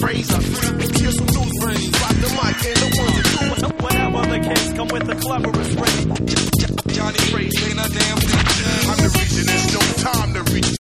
Fraser. Here's some news brains, rock the mic and the ones that do. Whatever the case, come with the cleverest ring. Johnny Fraser ain't a damn thing. I'm the reason there's no time to reach.